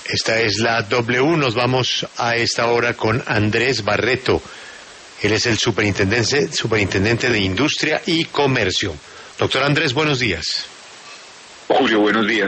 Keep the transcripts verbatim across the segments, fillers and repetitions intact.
Esta es la W. Nos vamos a esta hora con Andrés Barreto. Él es el superintendente, superintendente de Industria y Comercio. Doctor Andrés, buenos días. Julio, buenos días.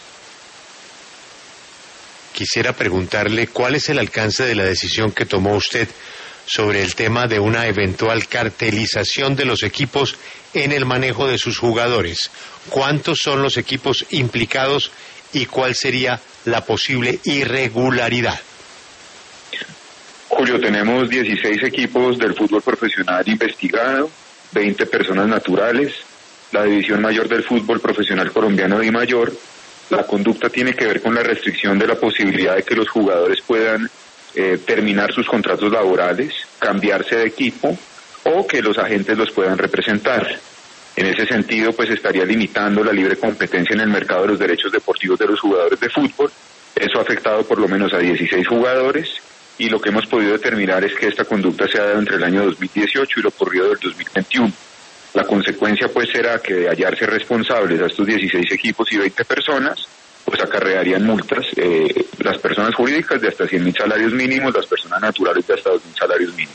Quisiera preguntarle cuál es el alcance de la decisión que tomó usted sobre el tema de una eventual cartelización de los equipos en el manejo de sus jugadores. ¿Cuántos son los equipos implicados y cuál sería la posible irregularidad? Julio, tenemos dieciséis equipos del fútbol profesional investigado, veinte personas naturales, la división mayor del fútbol profesional colombiano de mayor. La conducta tiene que ver con la restricción de la posibilidad de que los jugadores puedan eh, terminar sus contratos laborales, cambiarse de equipo o que los agentes los puedan representar. En ese sentido, pues estaría limitando la libre competencia en el mercado de los derechos deportivos de los jugadores de fútbol. Eso ha afectado por lo menos a dieciséis jugadores y lo que hemos podido determinar es que esta conducta se ha dado entre el año dos mil dieciocho y lo ocurrido del dos mil veintiuno. La consecuencia pues será que de hallarse responsables a estos dieciséis equipos y veinte personas, pues acarrearían multas eh, las personas jurídicas de hasta cien mil salarios mínimos, las personas naturales de hasta dos mil salarios mínimos.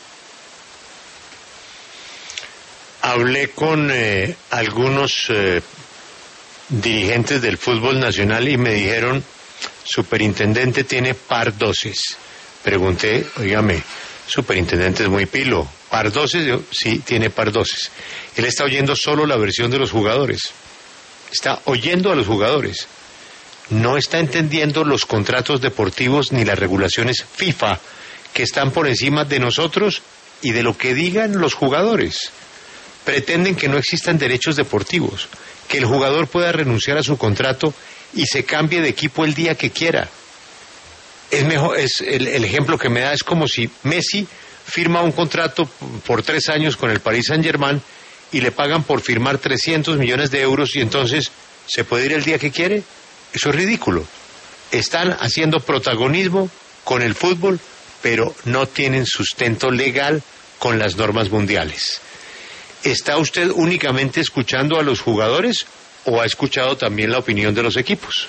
Hablé con eh, algunos eh, dirigentes del fútbol nacional y me dijeron, superintendente tiene par doces. Pregunté, oígame, superintendente es muy pilo, par doces, yo, sí, tiene par doces. Él está oyendo solo la versión de los jugadores, está oyendo a los jugadores, no está entendiendo los contratos deportivos ni las regulaciones FIFA que están por encima de nosotros y de lo que digan los jugadores. Pretenden que no existan derechos deportivos, que el jugador pueda renunciar a su contrato y se cambie de equipo el día que quiera. Es mejor, es el, el ejemplo que me da es como si Messi firma un contrato por tres años con el Paris Saint-Germain y le pagan por firmar trescientos millones de euros y entonces se puede ir el día que quiere. Eso es ridículo. Están haciendo protagonismo con el fútbol, pero no tienen sustento legal con las normas mundiales. ¿Está usted únicamente escuchando a los jugadores o ha escuchado también la opinión de los equipos?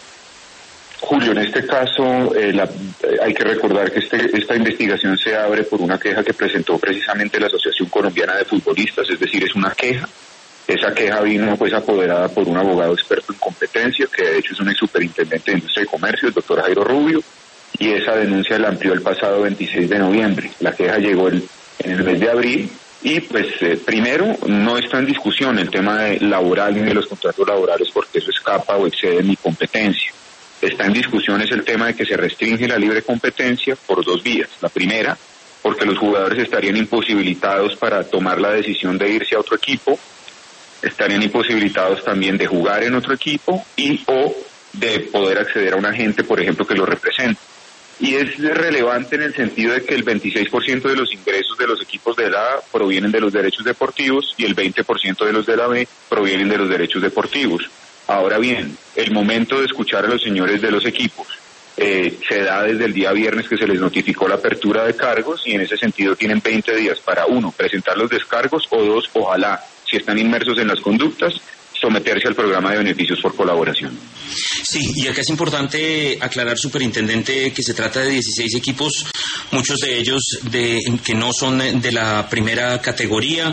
Julio, en este caso eh, la, eh, hay que recordar que este, esta investigación se abre por una queja que presentó precisamente la Asociación Colombiana de Futbolistas, es decir, es una queja. Esa queja vino pues apoderada por un abogado experto en competencia, que de hecho es un ex superintendente de Industria y Comercio, el doctor Jairo Rubio, y esa denuncia la amplió el pasado veintiséis de noviembre. La queja llegó el, en el mes de abril. Y pues eh, primero no está en discusión el tema de laboral ni de los contratos laborales porque eso escapa o excede mi competencia. Está en discusión es el tema de que se restringe la libre competencia por dos vías. La primera, porque los jugadores estarían imposibilitados para tomar la decisión de irse a otro equipo, estarían imposibilitados también de jugar en otro equipo y o de poder acceder a un agente, por ejemplo, que lo represente. Y es relevante en el sentido de que el veintiséis por ciento de los ingresos de los equipos de la A provienen de los derechos deportivos y el veinte por ciento de los de la B provienen de los derechos deportivos. Ahora bien, el momento de escuchar a los señores de los equipos eh, se da desde el día viernes que se les notificó la apertura de cargos y en ese sentido tienen veinte días para, uno, presentar los descargos o dos, ojalá, si están inmersos en las conductas, someterse al programa de beneficios por colaboración. Sí, y acá es importante aclarar, superintendente, que se trata de dieciséis equipos, muchos de ellos de, que no son de la primera categoría.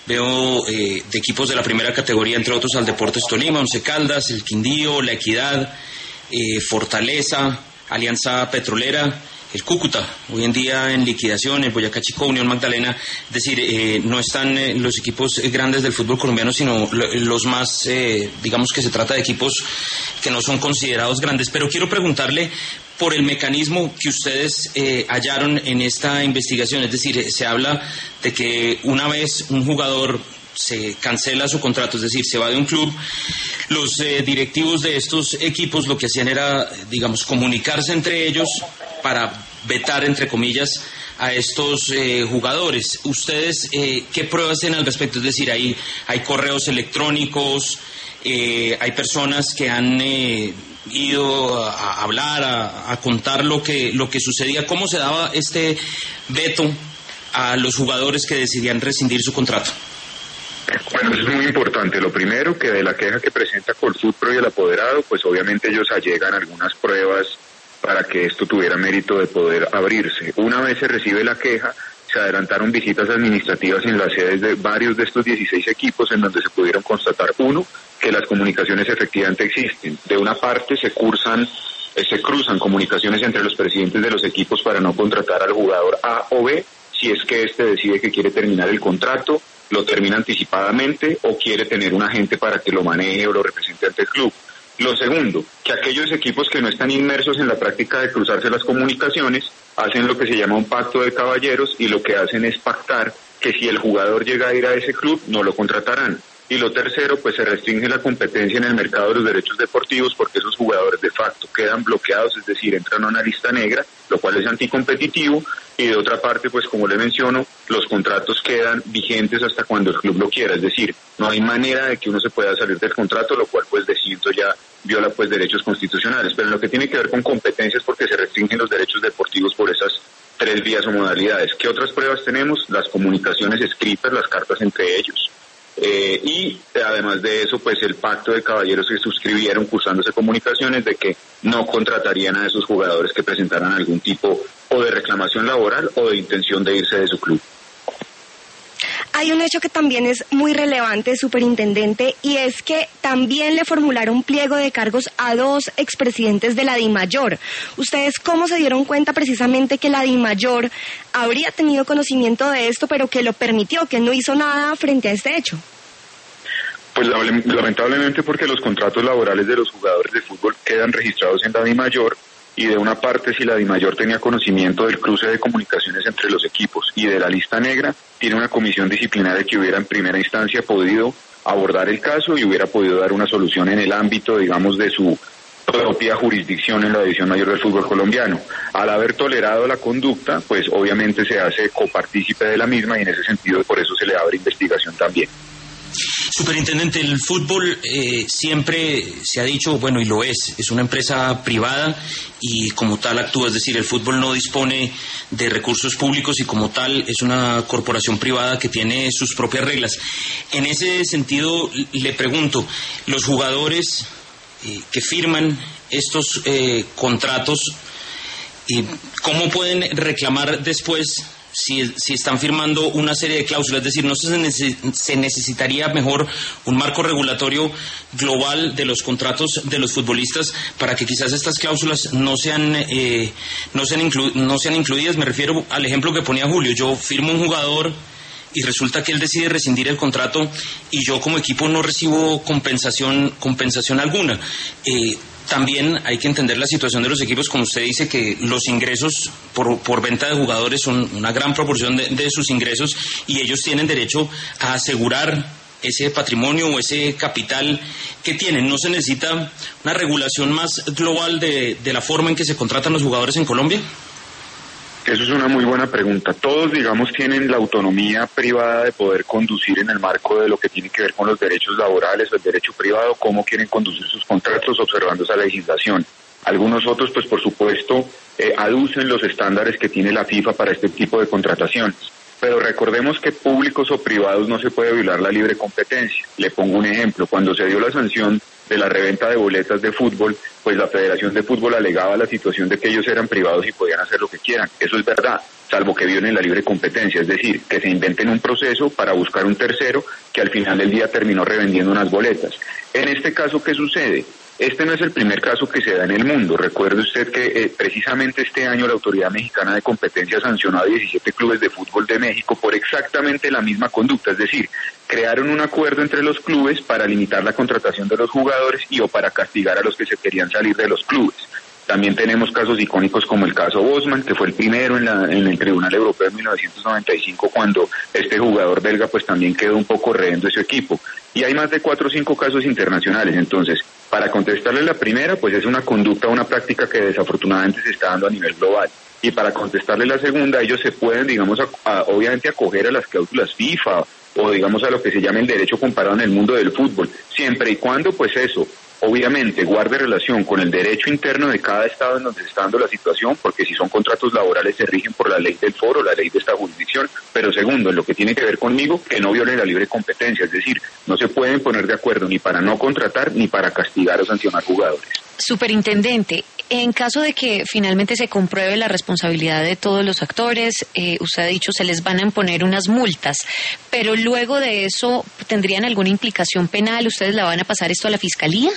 Veo eh, de equipos de la primera categoría, entre otros, al Deportes Tolima, Once Caldas, el Quindío, La Equidad, eh, Fortaleza, Alianza Petrolera, el Cúcuta, hoy en día en liquidación, el Boyacá Chicó, Unión Magdalena, es decir, eh, no están eh, los equipos grandes del fútbol colombiano, sino los más, eh, digamos que se trata de equipos que no son considerados grandes. Pero quiero preguntarle por el mecanismo que ustedes eh, hallaron en esta investigación, es decir, se habla de que una vez un jugador se cancela su contrato, es decir, se va de un club, los eh, directivos de estos equipos lo que hacían era, digamos, comunicarse entre ellos para vetar, entre comillas, a estos eh, jugadores. ¿Ustedes eh, qué pruebas tienen al respecto? Es decir, hay, hay correos electrónicos, eh, hay personas que han eh, ido a, a hablar, a, a contar lo que, lo que sucedía. ¿Cómo se daba este veto a los jugadores que decidían rescindir su contrato? Bueno, es muy Muy importante, lo primero, que de la queja que presenta Colfutpro y el apoderado, pues obviamente ellos allegan algunas pruebas para que esto tuviera mérito de poder abrirse. Una vez se recibe la queja, se adelantaron visitas administrativas en las sedes de varios de estos dieciséis equipos, en donde se pudieron constatar, uno, que las comunicaciones efectivamente existen. De una parte se cursan, eh, se cruzan comunicaciones entre los presidentes de los equipos para no contratar al jugador A o B, si es que éste decide que quiere terminar el contrato, lo termina anticipadamente o quiere tener un agente para que lo maneje o lo represente ante el club. Lo segundo, que aquellos equipos que no están inmersos en la práctica de cruzarse las comunicaciones hacen lo que se llama un pacto de caballeros y lo que hacen es pactar que si el jugador llega a ir a ese club no lo contratarán. Y lo tercero, pues se restringe la competencia en el mercado de los derechos deportivos porque esos jugadores de facto quedan bloqueados, es decir, entran a una lista negra, lo cual es anticompetitivo, y de otra parte, pues como le menciono, los contratos quedan vigentes hasta cuando el club lo quiera, es decir, no hay manera de que uno se pueda salir del contrato, lo cual pues de cierto ya viola pues derechos constitucionales, pero en lo que tiene que ver con competencias porque se restringen los derechos deportivos por esas tres vías o modalidades. ¿Qué otras pruebas tenemos? Las comunicaciones escritas, las cartas entre ellos. Eh, y además de eso, pues el pacto de caballeros que suscribieron cursándose comunicaciones de que no contratarían a esos jugadores que presentaran algún tipo o de reclamación laboral o de intención de irse de su club. Hay un hecho que también es muy relevante, superintendente, y es que también le formularon pliego de cargos a dos expresidentes de la DIMAYOR. ¿Ustedes cómo se dieron cuenta precisamente que la DIMAYOR habría tenido conocimiento de esto, pero que lo permitió, que no hizo nada frente a este hecho? Pues lamentablemente porque los contratos laborales de los jugadores de fútbol quedan registrados en la DIMAYOR, y de una parte, si la DIMAYOR tenía conocimiento del cruce de comunicaciones entre los equipos y de la lista negra, tiene una comisión disciplinaria que hubiera en primera instancia podido abordar el caso y hubiera podido dar una solución en el ámbito, digamos, de su propia jurisdicción en la División Mayor del Fútbol Colombiano. Al haber tolerado la conducta, pues obviamente se hace copartícipe de la misma y en ese sentido por eso se le abre investigación también. Superintendente, el fútbol eh, siempre se ha dicho, bueno, y lo es, es una empresa privada y como tal actúa, es decir, el fútbol no dispone de recursos públicos y como tal es una corporación privada que tiene sus propias reglas. En ese sentido, le pregunto, los jugadores eh, que firman estos eh, contratos, eh, ¿cómo pueden reclamar después? Si, si están firmando una serie de cláusulas, es decir, no se, neces- se necesitaría mejor un marco regulatorio global de los contratos de los futbolistas para que quizás estas cláusulas no sean eh, no sean, inclu- no sean incluidas. Me refiero al ejemplo que ponía Julio. Yo firmo un jugador y resulta que él decide rescindir el contrato y yo como equipo no recibo compensación compensación alguna. Eh, También hay que entender la situación de los equipos, como usted dice, que los ingresos por, por venta de jugadores son una gran proporción de, de sus ingresos y ellos tienen derecho a asegurar ese patrimonio o ese capital que tienen. ¿No se necesita una regulación más global de, de la forma en que se contratan los jugadores en Colombia? Eso es una muy buena pregunta. Todos, digamos, tienen la autonomía privada de poder conducir en el marco de lo que tiene que ver con los derechos laborales o el derecho privado, cómo quieren conducir sus contratos observando esa legislación. Algunos otros, pues por supuesto, eh, aducen los estándares que tiene la FIFA para este tipo de contrataciones. Pero recordemos que públicos o privados no se puede violar la libre competencia. Le pongo un ejemplo. Cuando se dio la sanción de la reventa de boletas de fútbol, pues la Federación de Fútbol alegaba la situación de que ellos eran privados y podían hacer lo que quieran. Eso es verdad, salvo que violen la libre competencia, es decir, que se inventen un proceso para buscar un tercero que al final del día terminó revendiendo unas boletas. En este caso, ¿qué sucede? Este no es el primer caso que se da en el mundo. Recuerde usted que eh, precisamente este año la Autoridad Mexicana de Competencia sancionó a diecisiete clubes de fútbol de México por exactamente la misma conducta, es decir, crearon un acuerdo entre los clubes para limitar la contratación de los jugadores y o para castigar a los que se querían salir de los clubes. También tenemos casos icónicos como el caso Bosman, que fue el primero en, la, en el Tribunal Europeo en mil novecientos noventa y cinco, cuando este jugador belga pues también quedó un poco rehén de su equipo. Y hay más de cuatro o cinco casos internacionales. Entonces, para contestarle la primera, pues es una conducta, una práctica que desafortunadamente se está dando a nivel global. Y para contestarle la segunda, ellos se pueden, digamos, a, a, obviamente acoger a las cláusulas FIFA o digamos a lo que se llama el derecho comparado en el mundo del fútbol, siempre y cuando pues eso obviamente guarde relación con el derecho interno de cada estado en donde se está dando la situación, porque si son contratos laborales se rigen por la ley del foro, la ley de esta jurisdicción, pero segundo, en lo que tiene que ver conmigo, que no viole la libre competencia, es decir, no se pueden poner de acuerdo ni para no contratar ni para castigar o sancionar jugadores. Superintendente, en caso de que finalmente se compruebe la responsabilidad de todos los actores, eh, usted ha dicho se les van a imponer unas multas, pero luego de eso, ¿tendrían alguna implicación penal? ¿Ustedes la van a pasar esto a la Fiscalía?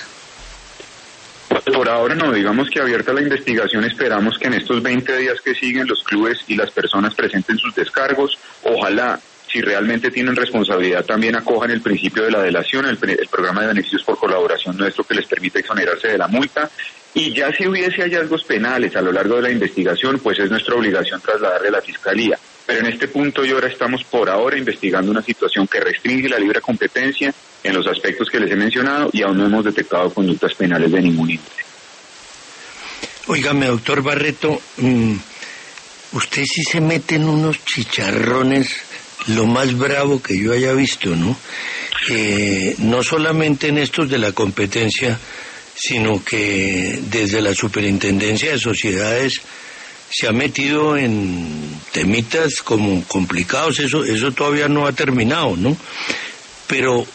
Por ahora no, digamos que abierta la investigación, esperamos que en estos veinte días que siguen los clubes y las personas presenten sus descargos, ojalá, si realmente tienen responsabilidad, también acojan el principio de la delación, el, el programa de beneficios por colaboración nuestro que les permite exonerarse de la multa, y ya si hubiese hallazgos penales a lo largo de la investigación, pues es nuestra obligación trasladarle a la Fiscalía. Pero en este punto y ahora estamos por ahora investigando una situación que restringe la libre competencia en los aspectos que les he mencionado y aún no hemos detectado conductas penales de ningún índole. Óigame, doctor Barreto, mmm, usted sí se mete en unos chicharrones lo más bravo que yo haya visto, ¿no? Eh, no solamente en estos de la competencia, sino que desde la Superintendencia de Sociedades se ha metido en temitas como complicados, eso, eso todavía no ha terminado, ¿no? Pero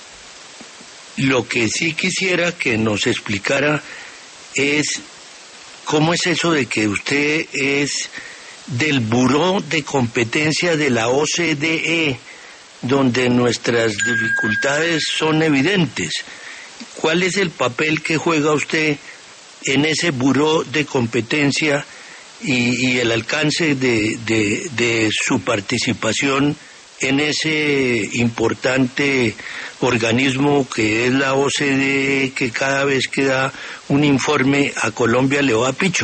lo que sí quisiera que nos explicara es cómo es eso de que usted es del Buró de Competencia de la O C D E, donde nuestras dificultades son evidentes. ¿Cuál es el papel que juega usted en ese Buró de Competencia y, y el alcance de, de, de su participación en ese importante organismo que es la O C D E, que cada vez que da un informe a Colombia le va a picho?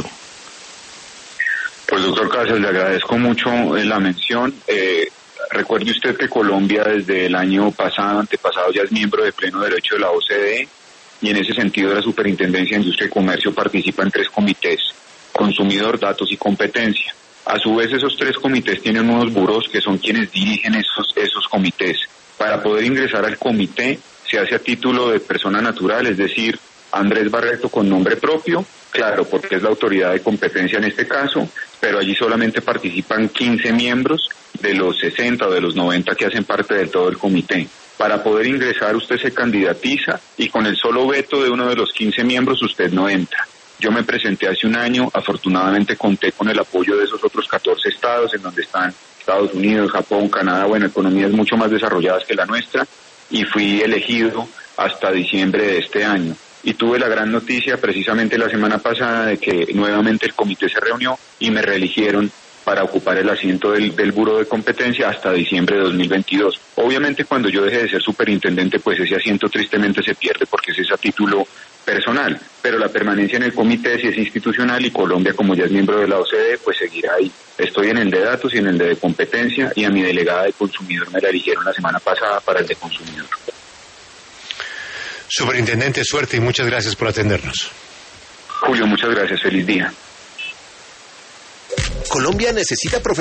Pues doctor Casas, le agradezco mucho la mención. Eh, recuerde usted que Colombia desde el año pasado, antepasado, ya es miembro de pleno derecho de la O C D E, y en ese sentido la Superintendencia de Industria y Comercio participa en tres comités: consumidor, datos y competencia. A su vez, esos tres comités tienen unos buros que son quienes dirigen esos, esos comités. Para poder ingresar al comité se hace a título de persona natural, es decir, Andrés Barreto con nombre propio, claro, porque es la autoridad de competencia en este caso, pero allí solamente participan quince miembros de los sesenta o de los noventa que hacen parte de todo el comité. Para poder ingresar usted se candidatiza y con el solo veto de uno de los quince miembros usted no entra. Yo me presenté hace un año, afortunadamente conté con el apoyo de esos otros catorce estados en donde están Estados Unidos, Japón, Canadá, bueno, economías mucho más desarrolladas que la nuestra, y fui elegido hasta diciembre de este año. Y tuve la gran noticia precisamente la semana pasada de que nuevamente el comité se reunió y me reeligieron para ocupar el asiento del, del Buró de Competencia hasta diciembre de dos mil veintidós. Obviamente cuando yo deje de ser superintendente, pues ese asiento tristemente se pierde porque ese es a título personal, pero la permanencia en el comité sí es institucional y Colombia, como ya es miembro de la O C D E, pues seguirá ahí. Estoy en el de datos y en el de competencia, y a mi delegada de consumidor me la eligieron la semana pasada para el de consumidor. Superintendente, suerte y muchas gracias por atendernos. Julio, muchas gracias. Feliz día. Colombia necesita profesionales.